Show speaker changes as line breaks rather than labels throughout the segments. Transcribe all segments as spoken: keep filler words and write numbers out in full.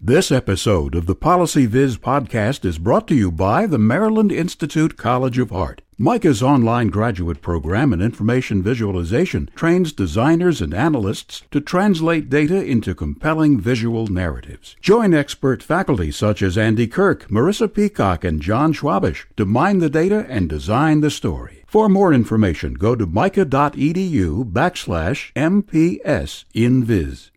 This episode of the PolicyViz podcast is brought to you by the Maryland Institute College of Art. MICA's online graduate program in information visualization trains designers and analysts to translate data into compelling visual narratives. Join expert faculty such as Andy Kirk, Marissa Peacock, and John Schwabish to mine the data and design the story. For more information, go to mica.edu backslash MPS in Viz.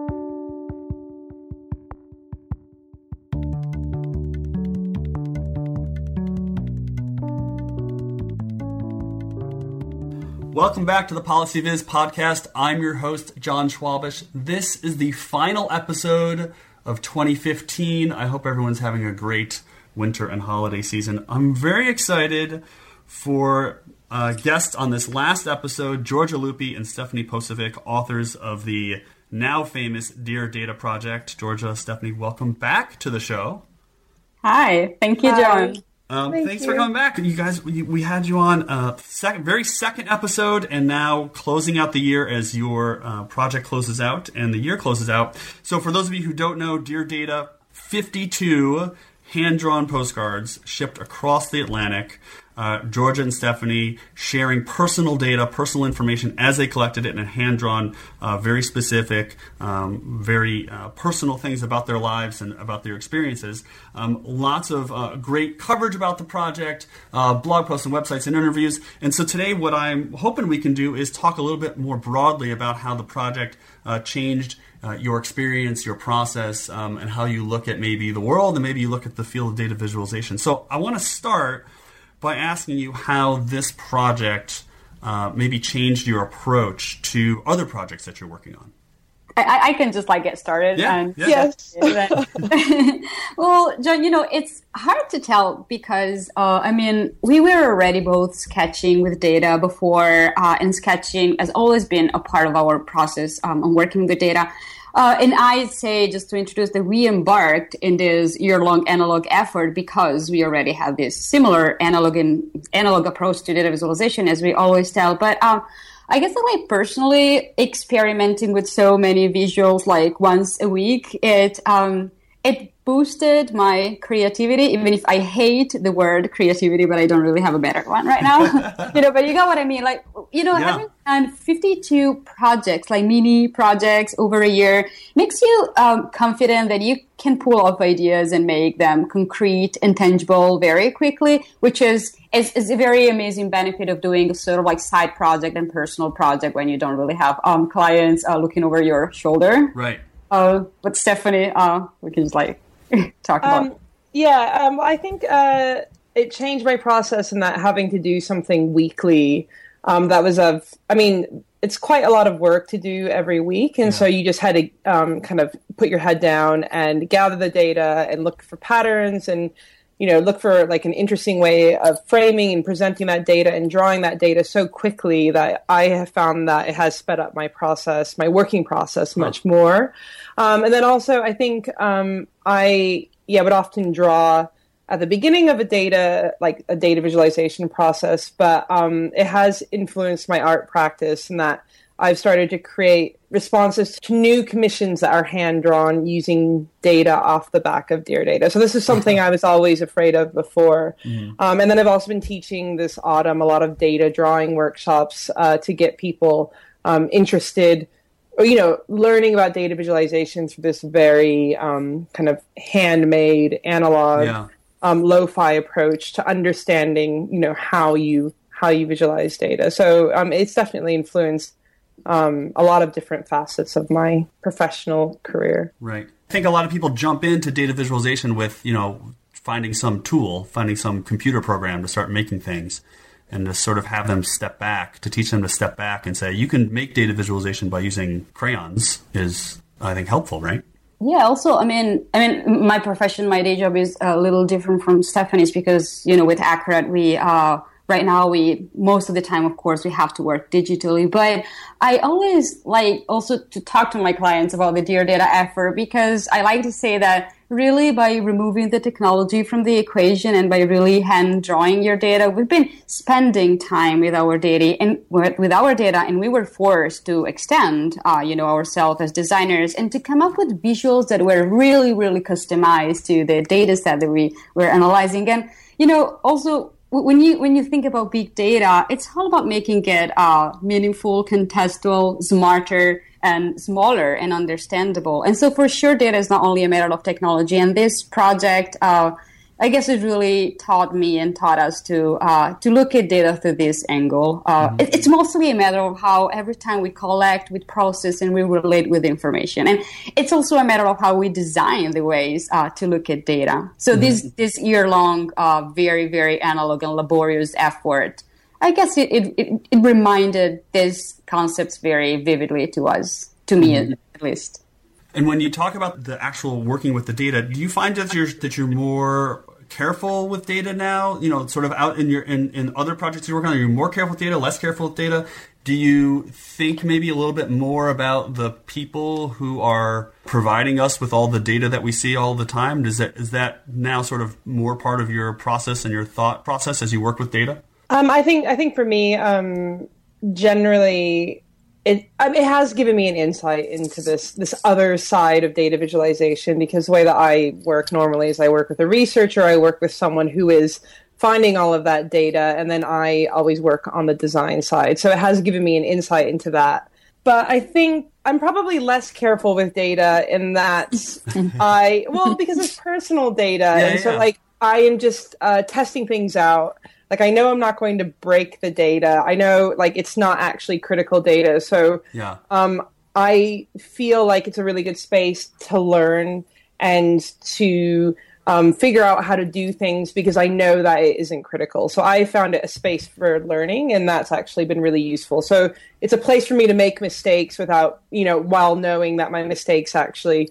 Welcome back to the PolicyViz podcast. I'm your host, John Schwabish. This is the final episode of twenty fifteen. I hope everyone's having a great winter and holiday season. I'm very excited for uh, guests on this last episode, Georgia Lupi and Stephanie Posovic, authors of the now famous Dear Data project. Georgia, Stephanie, welcome back to the show.
Hi. Thank you, John.
Hi. Um,
Thank
thanks
you.
for coming back. You guys, we, we had you on uh second, very second episode, and now closing out the year as your uh, project closes out and the year closes out. So for those of you who don't know, Dear Data, fifty-two hand-drawn postcards shipped across the Atlantic. Uh, Georgia and Stephanie sharing personal data, personal information as they collected it in a hand-drawn, uh, very specific, um, very uh, personal things about their lives and about their experiences. Um, lots of uh, great coverage about the project, uh, blog posts and websites and interviews. And so today what I'm hoping we can do is talk a little bit more broadly about how the project uh, changed uh, your experience, your process, um, and how you look at maybe the world and maybe you look at the field of data visualization. So I want to start by asking you how this project uh, maybe changed your approach to other projects that you're working on.
I, I can just like get started.
Yeah,
and
yeah.
Yes. Well, John, you know, it's hard to tell because, uh, I mean, we were already both sketching with data before, uh, and sketching has always been a part of our process um, on working with data. Uh, and I'd say, just to introduce, that we embarked in this year-long analog effort because we already had this similar analog and analog approach to data visualization, as we always tell. But um, I guess that, like, personally, experimenting with so many visuals, like once a week, it um, it boosted my creativity, even if I hate the word creativity, but I don't really have a better one right now. you know, but you got what I mean. Like, you know,
Yeah.
having done fifty-two projects, like mini projects over a year, makes you um, confident that you can pull off ideas and make them concrete and tangible very quickly, which is, is, is a very amazing benefit of doing a sort of like side project and personal project when you don't really have um, clients uh, looking over your shoulder.
Right.
Uh, but Stephanie, uh, we can just like talk about
Um, yeah, um, I think uh, it changed my process in that having to do something weekly. Um, that was of, I mean, it's quite a lot of work to do every week. And
Yeah.
so you just had to um, kind of put your head down and gather the data and look for patterns and, you know, look for like an interesting way of framing and presenting that data and drawing that data so quickly that I have found that it has sped up my process, my working process much
Huh.
more. Um, and then also I think um, I, yeah, would often draw at the beginning of a data, like a data visualization process, but um, it has influenced my art practice in that I've started to create responses to new commissions that are hand-drawn using data off the back of Dear Data. So this is something I was always afraid of before. Mm. Um, and then I've also been teaching this autumn a lot of data drawing workshops uh, to get people um, interested or, you know, learning about data visualization through this very um, kind of handmade, analog,
Yeah.
um, lo-fi approach to understanding, you know, how you how you visualize data. So um, it's definitely influenced Um, a lot of different facets of my professional career.
Right. I think a lot of people jump into data visualization with, you know, finding some tool, finding some computer program to start making things, and to sort of have them step back, to teach them to step back and say, you can make data visualization by using crayons is, I think, helpful, right?
Yeah, also, I mean, I mean, my profession, my day job is a little different from Stephanie's because, you know, with Accurate, we, uh, right now, we, most of the time, of course, we have to work digitally. But I always like also to talk to my clients about the Dear Data effort because I like to say that really by removing the technology from the equation and by really hand drawing your data, we've been spending time with our data and with our data, and we were forced to extend, uh, you know, ourselves as designers and to come up with visuals that were really, really customized to the data set that we were analyzing. And, you know, also, when you when you think about big data, it's all about making it uh, meaningful, contextual, smarter, and smaller and understandable. And so for sure, data is not only a matter of technology. And this project, uh, I guess it really taught me and taught us to uh, to look at data through this angle. Uh, mm-hmm. it, it's mostly a matter of how every time we collect, we process, and we relate with information. And it's also a matter of how we design the ways uh, to look at data. So mm-hmm. this this year-long, uh, very, very analog and laborious effort, I guess it, it, it, it reminded these concepts very vividly to us, to me mm-hmm. at least.
And when you talk about the actual working with the data, do you find that you're that you're more careful with data now? You know, sort of out in your in, in other projects you're working on, are you more careful with data, less careful with data? Do you think maybe a little bit more about the people who are providing us with all the data that we see all the time? Does that is that now sort of more part of your process and your thought process as you work with data?
Um, I think I think for me, um, generally. It, I mean, it has given me an insight into this this other side of data visualization, because the way that I work normally is I work with a researcher, I work with someone who is finding all of that data, and then I always work on the design side. So it has given me an insight into that. But I think I'm probably less careful with data in that I, well, because it's personal data.
Yeah,
and so
yeah.
like I am just uh, testing things out. Like, I know I'm not going to break the data. I know, like, it's not actually critical data. So
yeah.
um, I feel like it's a really good space to learn and to um, figure out how to do things, because I know that it isn't critical. So I found it a space for learning, and that's actually been really useful. So it's a place for me to make mistakes without, you know, while knowing that my mistakes actually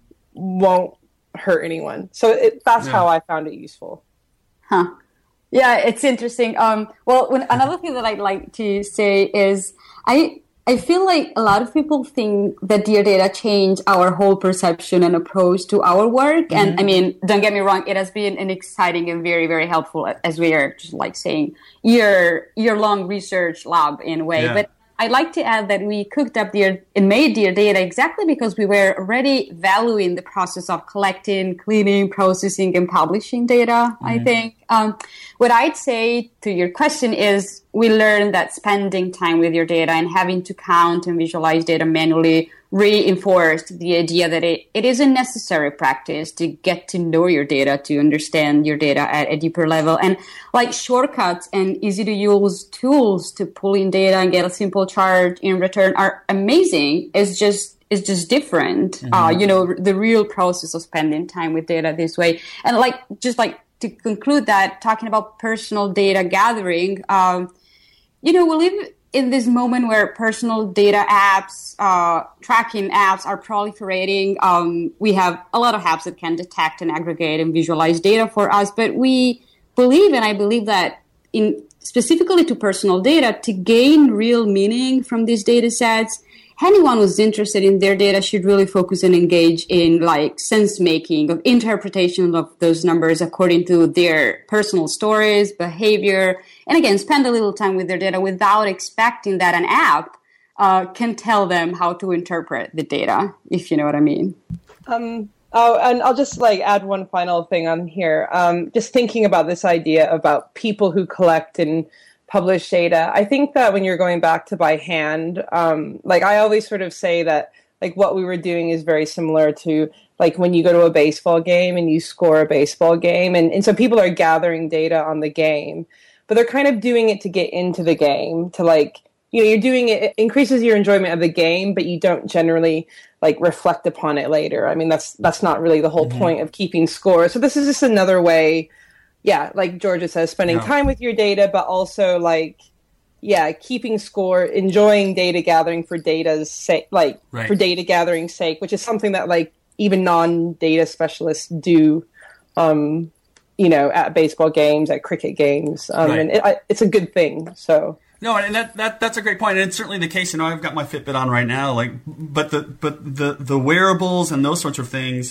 won't hurt anyone. So it, that's yeah. how I found it useful.
Huh. Yeah, it's interesting. Um, well, when, another thing that I'd like to say is I I feel like a lot of people think that Dear Data changed our whole perception and approach to our work. Mm-hmm. And I mean, don't get me wrong, it has been an exciting and very, very helpful, as we are just like saying, year year long research lab in a way.
Yeah.
But I'd like to add that we cooked up Dear and made Dear Data exactly because we were already valuing the process of collecting, cleaning, processing, and publishing data, mm-hmm. I think. Um, what I'd say to your question is we learned that spending time with your data and having to count and visualize data manually reinforced the idea that it, it is a necessary practice to get to know your data, to understand your data at a deeper level. And like shortcuts and easy to use tools to pull in data and get a simple chart in return are amazing. It's just It's just different. Mm-hmm. Uh, you know, the real process of spending time with data this way. And like, just like to conclude that, talking about personal data gathering, um, you know, we live in this moment where personal data apps, uh, tracking apps are proliferating. Um, we have a lot of apps that can detect and aggregate and visualize data for us, but we believe, and I believe that in specifically to personal data, to gain real meaning from these data sets, anyone who's interested in their data should really focus and engage in like sense making of interpretation of those numbers according to their personal stories, behavior, and again, spend a little time with their data without expecting that an app uh, can tell them how to interpret the data, if you know what I mean.
Um, oh, and I'll just like add one final thing on here. Um, just thinking about this idea about people who collect and publish data. I think that when you're going back to by hand, um, like I always sort of say that like what we were doing is very similar to like when you go to a baseball game and you score a baseball game. And, and so people are gathering data on the game, but they're kind of doing it to get into the game, to like, you know, you're doing it, it increases your enjoyment of the game, but you don't generally like reflect upon it later. I mean, that's, that's not really the whole mm-hmm. point of keeping score. So this is just another way. Yeah, like Georgia says, spending yeah. time with your data, but also like, yeah, keeping score, enjoying data gathering for data's sake, like
right.
for data gathering's sake, which is something that like even non-data specialists do, um, you know, at baseball games, at cricket games, um,
right.
and it, I, it's a good thing. So.
No, and that, that that's a great point, and it's certainly the case. You know, I've got my Fitbit on right now, like, but the but the the wearables and those sorts of things.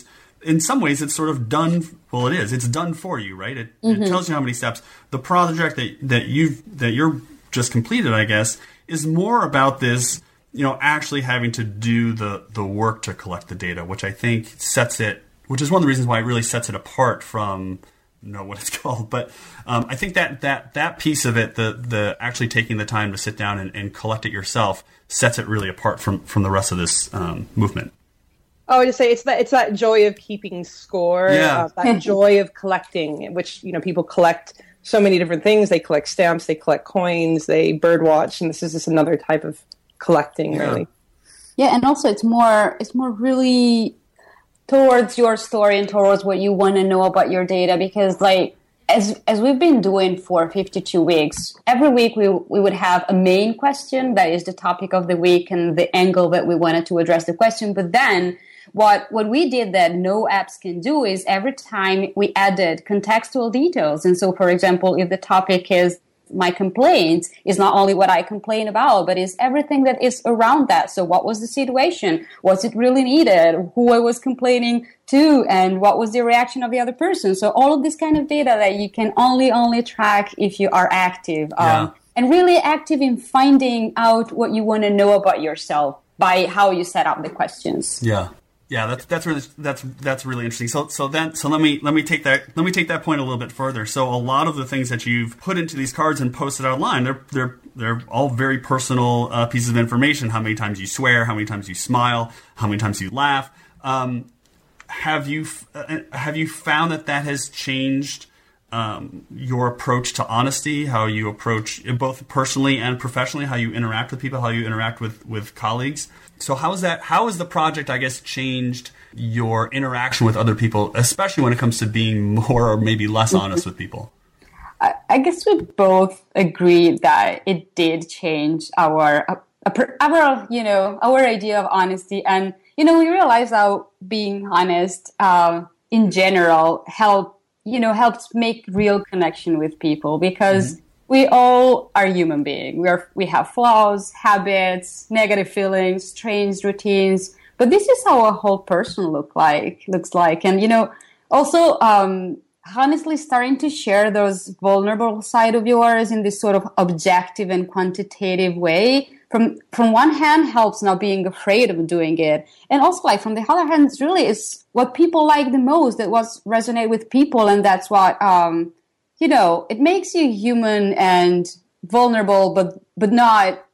in some ways, it's sort of done. Well, it is. It's done for you, right? It, mm-hmm. it tells you how many steps. The project that that you've that you're just completed, I guess, is more about this. You know, actually having to do the the work to collect the data, which I think sets it. Which is one of the reasons why it really sets it apart from. Know what it's called, but um, I think that that that piece of it, the the actually taking the time to sit down and, and collect it yourself, sets it really apart from from the rest of this um, movement.
Oh, I just say it's that it's that joy of keeping score,
yeah.
uh, that joy of collecting, which you know people collect so many different things. They collect stamps, they collect coins, they birdwatch, and this is just another type of collecting,
yeah.
really.
Yeah, and also it's more it's more really. towards your story and towards what you want to know about your data, because like as as we've been doing for fifty-two weeks, every week we we would have a main question that is the topic of the week and the angle that we wanted to address the question. But then what what we did that no apps can do is every time we added contextual details. And so, for example, if the topic is my complaints, is not only what I complain about, but is everything that is around that. So what was the situation? Was it really needed? Who I was complaining to? And what was the reaction of the other person? So all of this kind of data that you can only, only track if you are active.
Yeah.
Um, and really active in finding out what you want to know about yourself by how you set up the questions.
Yeah. Yeah, that's that's really that's that's really interesting. So so then so let me let me take that let me take that point a little bit further. So a lot of the things that you've put into these cards and posted online, they're they're they're all very personal uh, pieces of information. How many times you swear, how many times you smile, how many times you laugh. Um, have you uh, have you found that that has changed um, your approach to honesty? How you approach both personally and professionally? How you interact with people? How you interact with with colleagues? So how is that? How has the project, I guess, changed your interaction with other people, especially when it comes to being more or maybe less honest with people?
I, I guess we both agree that it did change our, uh, our, you know, our idea of honesty, and you know, we realized how being honest uh, in general help, you know, helps make real connection with people, because. Mm-hmm. We all are human beings. We are. We have flaws, habits, negative feelings, strange routines. But this is how a whole person look like. Looks like, and you know, also um, honestly starting to share those vulnerable side of yours in this sort of objective and quantitative way. From from one hand, helps not being afraid of doing it, and also like from the other hand, it's really is what people like the most. That was resonate with people, and that's what. Um, You know, it makes you human and vulnerable, but but not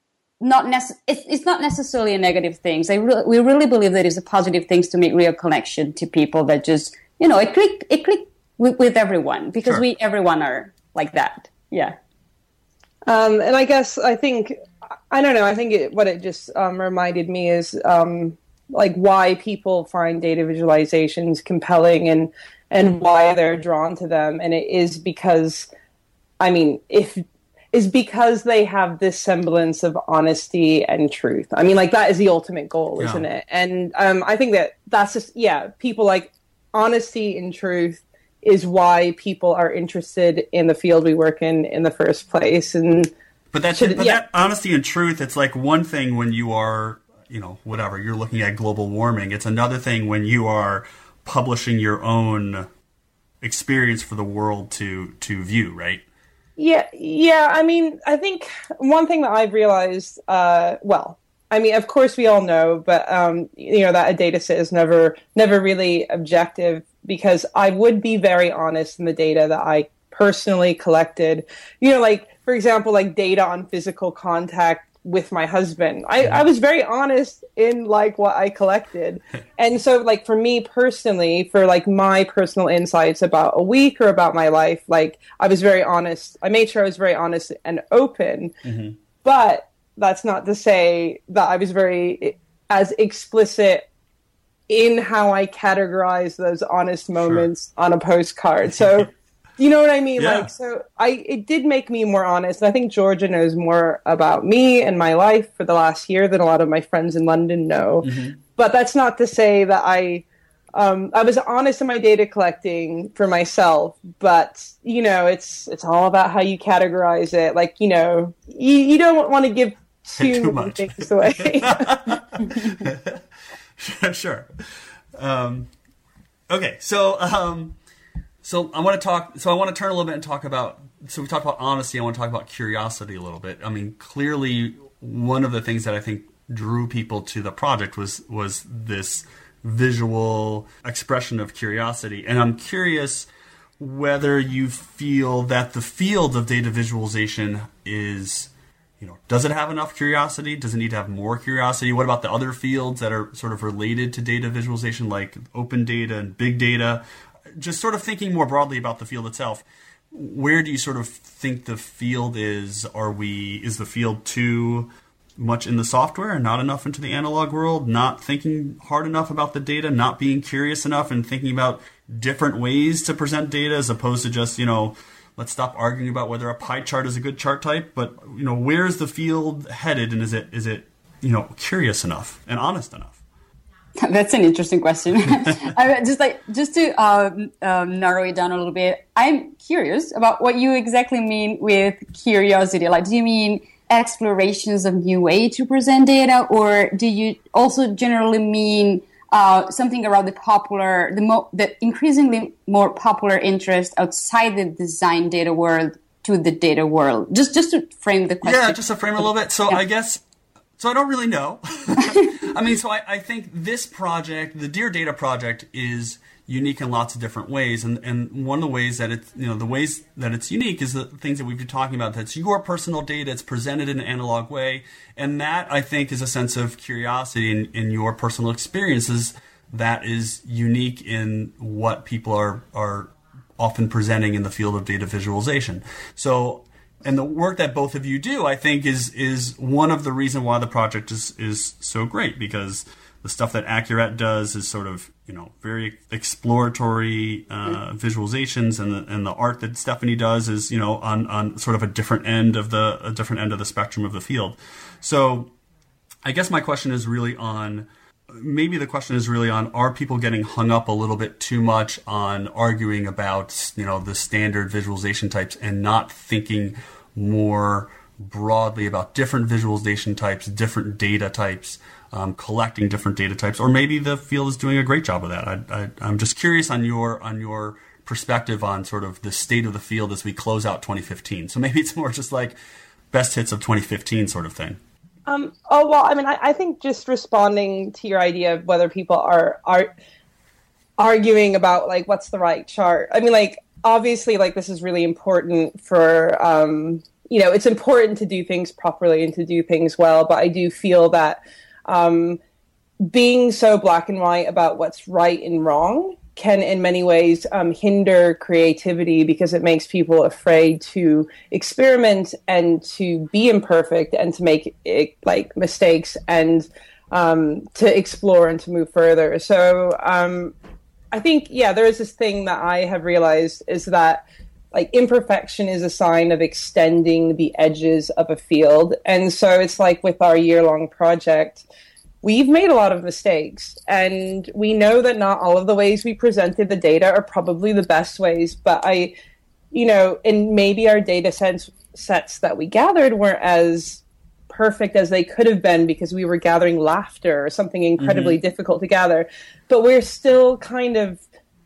not nece- it's, it's not necessarily a negative thing. I re- we really believe that it's a positive thing to make real connection to people that just, you know, it click it click with, with everyone, because
Sure.
we everyone are like that. Yeah.
Um, and I guess I think I don't know. I think it, what it just um, reminded me is um, like why people find data visualizations compelling and. and why they're drawn to them. And it is because, I mean, if is because they have this semblance of honesty and truth. I mean, like, that is the ultimate goal,
Yeah.
isn't it? And um, I think that that's just, yeah, people like honesty and truth is why people are interested in the field we work in in the first place. And
But, that's,
should,
but
yeah.
that honesty and truth, it's like one thing when you are, you know, whatever, you're looking at global warming. It's another thing when you are publishing your own experience for the world to to view, right?
Yeah, yeah. I mean, I think one thing that I've realized, uh, well, I mean, of course we all know, but um, you know that a data set is never never really objective, because I would be very honest in the data that I personally collected. You know, like for example, like data on physical contact with my husband. I, I was very honest in like what I collected. And so like for me personally, for like my personal insights about a week or about my life, like I was very honest. I made sure I was very honest and open. Mm-hmm. But that's not to say that I was very as explicit in how I categorize those honest moments sure. on a postcard. So you know what I mean?
Yeah.
Like, so I, it did make me more honest. And I think Georgia knows more about me and my life for the last year than a lot of my friends in London know. Mm-hmm. But that's not to say that I, um, I was honest in my data collecting for myself. But, you know, it's, it's all about how you categorize it. Like, you know, you, you don't want to give too,
too
many
much
things away.
Sure. Um, Okay, so um, so I want to talk. So I want to turn a little bit and talk about. So we talked about honesty. I want to talk about curiosity a little bit. I mean, clearly, one of the things that I think drew people to the project was was this visual expression of curiosity, and I'm curious whether you feel that the field of data visualization is, you know, does it have enough curiosity? Does it need to have more curiosity? What about the other fields that are sort of related to data visualization, like open data and big data? Just sort of thinking more broadly about the field itself. Where do you sort of think the field is? Are we, is the field too much in the software and not enough into the analog world? Not thinking hard enough about the data, not being curious enough and thinking about different ways to present data as opposed to just, you know, let's stop arguing about whether a pie chart is a good chart type, but, you know, where's the field headed, and is it, is it, you know, curious enough and honest enough?
That's an interesting question. I just like just to um, um, narrow it down a little bit. I'm curious about what you exactly mean with curiosity. Like, do you mean explorations of new way to present data, or do you also generally mean uh, something around the popular, the, mo- the increasingly more popular interest outside the design data world to the data world? Just just to frame the question.
Yeah, just to frame it a little bit. So yeah. I guess, so I don't really know. I mean, so I, I think this project, the Dear Data project, is unique in lots of different ways, and and one of the ways that it's, you know, the ways that it's unique is the things that we've been talking about. That's your personal data. It's presented in an analog way, and that, I think, is a sense of curiosity in, in your personal experiences that is unique in what people are are often presenting in the field of data visualization. So, and the work that both of you do, I think, is is one of the reasons why the project is is so great, because the stuff that Accurate does is sort of, you know, very exploratory uh, visualizations, and the and the art that Stephanie does is, you know, on, on sort of a different end of the a different end of the spectrum of the field. So, I guess my question is really on, maybe the question is really on, are people getting hung up a little bit too much on arguing about, you know, the standard visualization types and not thinking more broadly about different visualization types, different data types, um, collecting different data types, or maybe the field is doing a great job of that. I, I, I'm just curious on your on your perspective on sort of the state of the field as we close out twenty fifteen. So maybe it's more just like best hits of twenty fifteen sort of thing.
Um, oh, well, I mean, I, I think just responding to your idea of whether people are are arguing about, like, what's the right chart. I mean, like, obviously, like, this is really important for, um, you know, it's important to do things properly and to do things well. But I do feel that um, being so black and white about what's right and wrong can in many ways um, hinder creativity, because it makes people afraid to experiment and to be imperfect and to make it, like, mistakes, and um, to explore and to move further. So um, I think, yeah, there is this thing that I have realized is that, like, imperfection is a sign of extending the edges of a field. And so it's like with our year-long project, we've made a lot of mistakes, and we know that not all of the ways we presented the data are probably the best ways, but I, you know, and maybe our data sets, sets that we gathered weren't as perfect as they could have been because we were gathering laughter or something incredibly mm-hmm. difficult to gather, but we're still kind of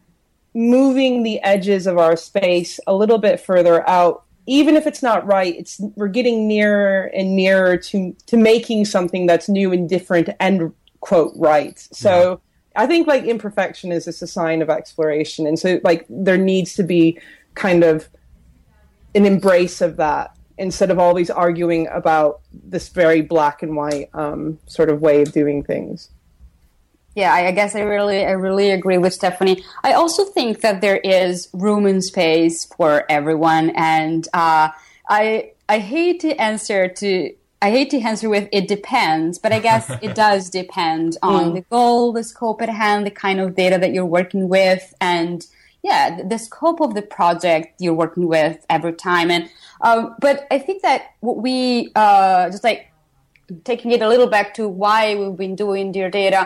moving the edges of our space a little bit further out. Even if it's not right, it's we're getting nearer and nearer to to making something that's new and different and, quote, right. So yeah. I think, like, imperfection is just a sign of exploration. And so, like, there needs to be kind of an embrace of that instead of always arguing about this very black and white um, sort of way of doing things.
Yeah, I guess I really, I really agree with Stephanie. I also think that there is room and space for everyone, and uh, I, I hate to answer to, I hate to answer with it depends, but I guess it does depend on mm. the goal, the scope at hand, the kind of data that you're working with, and yeah, the, the scope of the project you're working with every time. And um, but I think that what we uh, just like taking it a little back to why we've been doing Dear Data.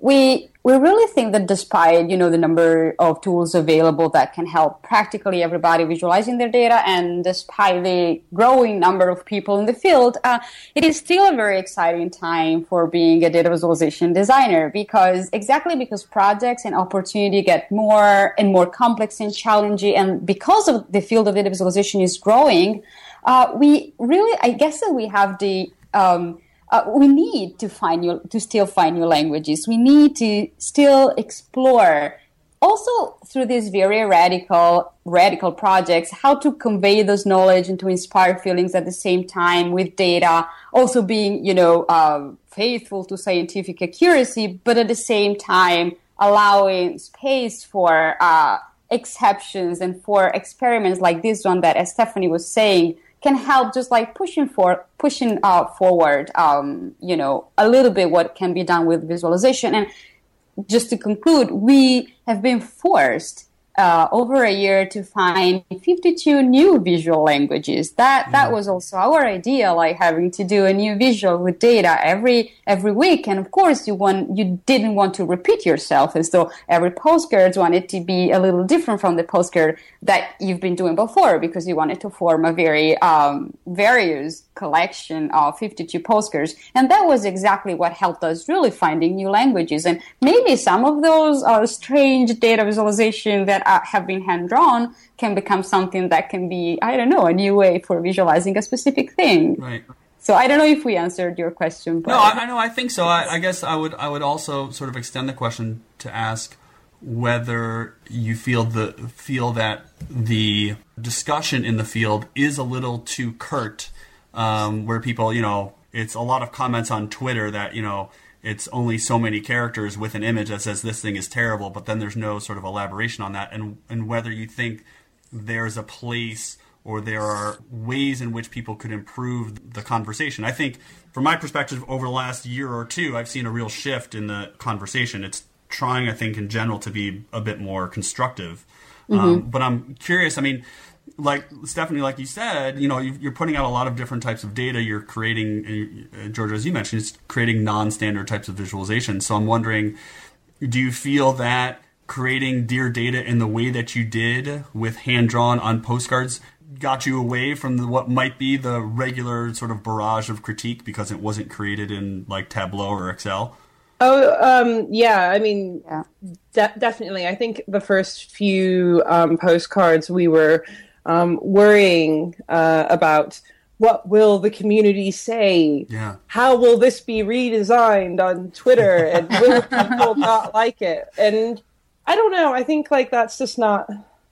we we really think that despite, you know, the number of tools available that can help practically everybody visualizing their data, and despite the growing number of people in the field, uh, it is still a very exciting time for being a data visualization designer, because exactly because projects and opportunity get more and more complex and challenging, and because of the field of data visualization is growing, uh, we really, I guess that we have the um, Uh, we need to find new, to still find new languages. We need to still explore, also through these very radical, radical projects, how to convey those knowledge and to inspire feelings at the same time with data. Also being, you know, uh, faithful to scientific accuracy, but at the same time allowing space for uh, exceptions and for experiments like this one that, as Stephanie was saying, can help just like pushing for pushing uh, forward, um, you know, a little bit what can be done with visualization. And just to conclude, we have been forced uh, over a year to find fifty-two new visual languages. That that was also our idea, like having to do a new visual with data every every week. And of course, you want you didn't want to repeat yourself, as though every postcard wanted to be a little different from the postcard that you've been doing before, because you wanted to form a very um, various collection of fifty-two postcards. And that was exactly what helped us really finding new languages. And maybe some of those uh, strange data visualization that uh, have been hand-drawn can become something that can be, I don't know, a new way for visualizing a specific thing.
Right.
So I don't know if we answered your question. But
no, I, I know. I think so. I, I guess I would. I would also sort of extend the question to ask whether you feel the feel that the discussion in the field is a little too curt, um, where people, you know, it's a lot of comments on Twitter that, you know, it's only so many characters with an image that says this thing is terrible, but then there's no sort of elaboration on that, and and whether you think there's a place or there are ways in which people could improve the conversation. I think, from my perspective, over the last year or two, I've seen a real shift in the conversation. It's trying, I think, in general, to be a bit more constructive. Mm-hmm. Um, but I'm curious, I mean, like Stephanie, like you said, you know, you're putting out a lot of different types of data. You're creating, uh, Georgia, as you mentioned, it's creating non-standard types of visualization. So I'm wondering, do you feel that creating Dear Data in the way that you did with hand-drawn on postcards got you away from the, what might be the regular sort of barrage of critique because it wasn't created in like Tableau or Excel?
Oh, um, yeah. I mean,
yeah.
de- definitely. I think the first few um, postcards we were um, worrying uh, about what will the community say?
Yeah.
How will this be redesigned on Twitter? And will people not like it? And I don't know. I think like that's just not...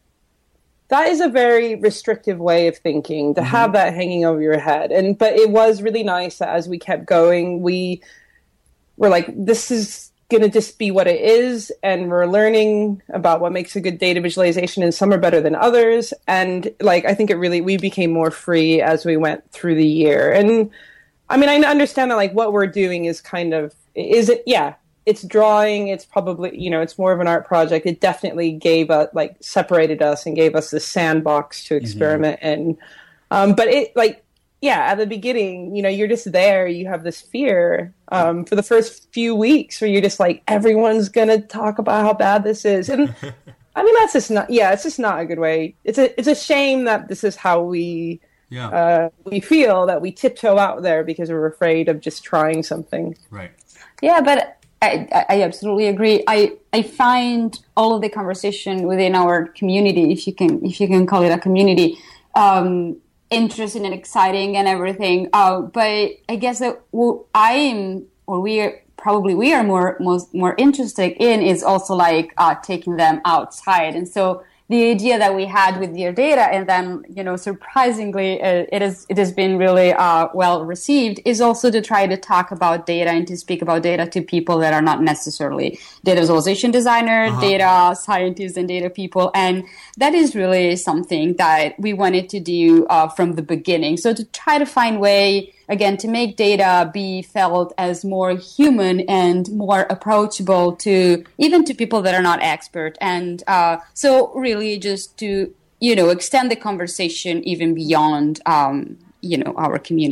That is a very restrictive way of thinking, to mm-hmm. have that hanging over your head. And but it was really nice that as we kept going, we were like, this is going to just be what it is. And we're learning about what makes a good data visualization, and some are better than others. And like, I think it really, we became more free as we went through the year. And I mean, I understand that like what we're doing is kind of, is it, yeah. It's drawing, it's probably, you know, it's more of an art project. It definitely gave us, like, separated us and gave us this sandbox to experiment mm-hmm. in. Um, but it, like, yeah, at the beginning, you know, you're just there. You have this fear um, for the first few weeks where you're just like, everyone's going to talk about how bad this is. And, I mean, that's just not, yeah, it's just not a good way. It's a, it's a shame that this is how we,
yeah.
uh, we feel, that we tiptoe out there because we're afraid of just trying something.
Right.
Yeah, but... I, I absolutely agree. I, I find all of the conversation within our community, if you can if you can call it a community, um, interesting and exciting and everything. Uh, but I guess that what I'm or we are probably we are more most more interested in is also like uh, taking them outside. And so the idea that we had with Dear Data, and then, you know, surprisingly, uh, it is it has been really uh, well received, is also to try to talk about data and to speak about data to people that are not necessarily data visualization designers, uh-huh. data scientists, and data people. And that is really something that we wanted to do uh, from the beginning. So to try to find way, again, to make data be felt as more human and more approachable to even to people that are not expert. And uh, so really just to, you know, extend the conversation even beyond, um, you know, our community.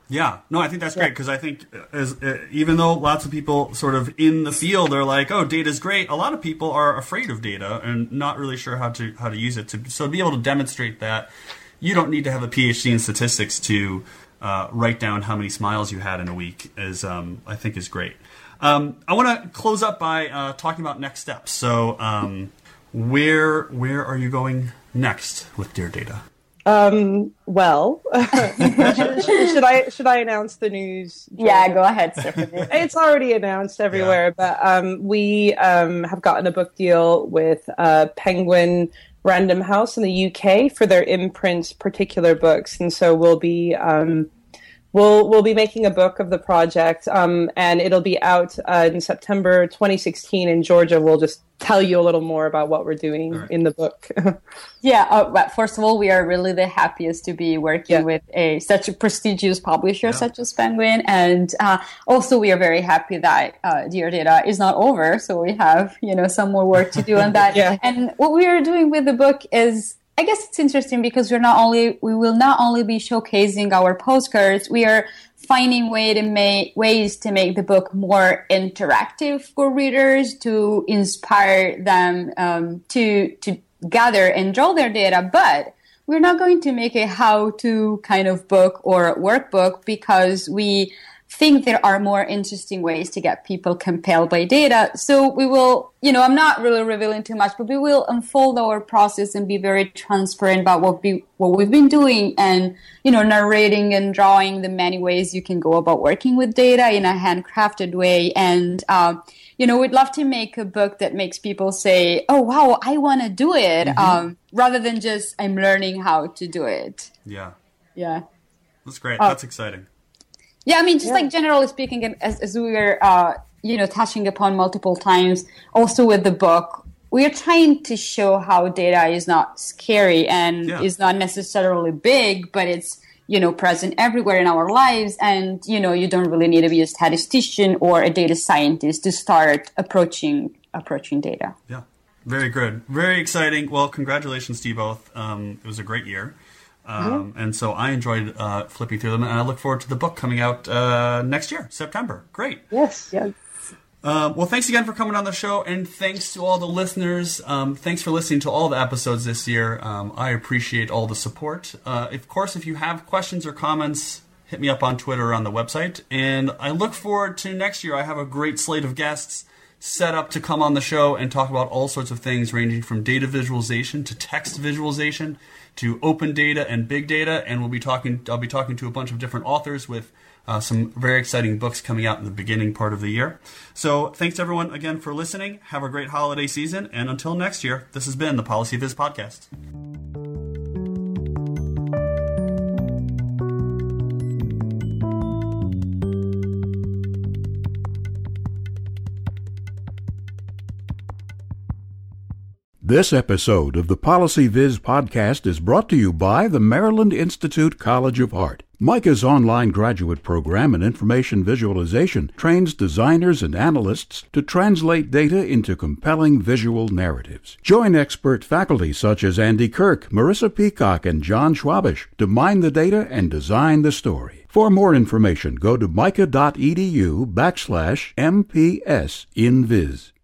Yeah, no, I think that's great because I think as uh, even though lots of people sort of in the field are like, "Oh, data's great," a lot of people are afraid of data and not really sure how to how to use it. To, so to be able to demonstrate that, you don't need to have a PhD in statistics to uh, write down how many smiles you had in a week. Is um, I think is great. Um, I want to close up by uh, talking about next steps. So, um, where where are you going next with Dear Data?
Um, well, should, should I should I announce the news?
Yeah, go ahead, Stephanie.
It's already announced everywhere, yeah. but um, we um, have gotten a book deal with uh, Penguin Random House in the U K for their imprint particular books, and so we'll be um, we'll we'll be making a book of the project, um, and it'll be out uh, in September twenty sixteen in Georgia. We'll just tell you a little more about what we're doing right. in the book.
yeah, uh, but first of all, we are really the happiest to be working
yeah.
with a such a prestigious publisher
yeah.
such as Penguin, and uh, also we are very happy that uh, Dear Data is not over, so we have you know some more work to do on that.
yeah.
And what we are doing with the book is, I guess it's interesting because we're not only we will not only be showcasing our postcards, we are finding way to make ways to make the book more interactive for readers, to inspire them um, to to gather and draw their data. But we're not going to make a how-to kind of book or workbook because we think there are more interesting ways to get people compelled by data. So we will, you know, I'm not really revealing too much, but we will unfold our process and be very transparent about what we what we've been doing, and you know, narrating and drawing the many ways you can go about working with data in a handcrafted way. And uh, you know, we'd love to make a book that makes people say, "Oh, wow, I want to do it," mm-hmm. um, rather than just "I'm learning how to do it."
Yeah,
yeah,
that's great. Uh, that's exciting.
Yeah, I mean, just
yeah.
like generally speaking, as, as we were, uh, you know, touching upon multiple times, also with the book, we are trying to show how data is not scary and
yeah.
is not necessarily big, but it's, you know, present everywhere in our lives. And, you know, you don't really need to be a statistician or a data scientist to start approaching approaching data.
Yeah, very good. Very exciting. Well, congratulations to you both. Um, it was a great year. Um, and so I enjoyed uh, flipping through them, and I look forward to the book coming out uh, next year, September. Great.
Yes, yes.
Um, well, thanks again for coming on the show, and thanks to all the listeners. Um, thanks for listening to all the episodes this year. Um, I appreciate all the support. Uh, of course, if you have questions or comments, hit me up on Twitter or on the website. And I look forward to next year. I have a great slate of guests set up to come on the show and talk about all sorts of things, ranging from data visualization to text visualization to open data and big data. And we'll be talking. I'll be talking to a bunch of different authors with uh, some very exciting books coming out in the beginning part of the year. So thanks to everyone again for listening. Have a great holiday season. And until next year, this has been the Policy Viz Podcast.
This episode of the Policy Viz podcast is brought to you by the Maryland Institute College of Art. MICA's online graduate program in information visualization trains designers and analysts to translate data into compelling visual narratives. Join expert faculty such as Andy Kirk, Marissa Peacock, and John Schwabish to mine the data and design the story. For more information, go to mica.edu backslash MPS in Viz.